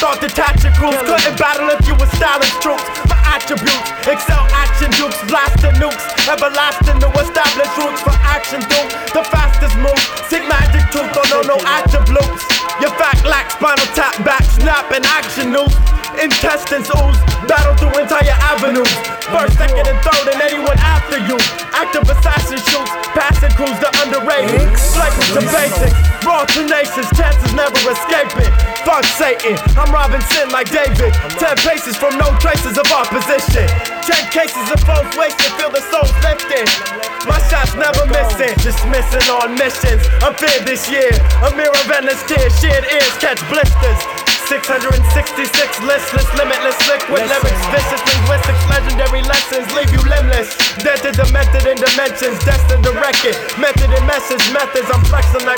thought detaching crews couldn't battle if you were stylish troops. My attributes, excel action dukes, blasting nukes, everlasting to establish roots for action doom. The fastest move, sick magic tooth, don't know no attributes. Your fact lacks spinal tap back, snap and action news. Intestines ooze, battle through entire avenues. First, second, and third, and anyone after you. Active assassin shoots, passing crews the underrated. Flagrant to basics, raw tenacious, chances never escaping. Fuck Satan, I'm robbing sin like David. 10 paces from no traces of opposition. 10 cases of foes wasted, feel the souls lifting. My shots never missing, dismissing on missions. I'm feared this year, a mirror of endless tears. Shared ears catch blisters. 666 listless, limitless, liquid lyrics, vicious linguistics, legendary lessons leave you limbless. Dead to the method in dimensions, destined to wreck it. Method and message methods, I'm flexing like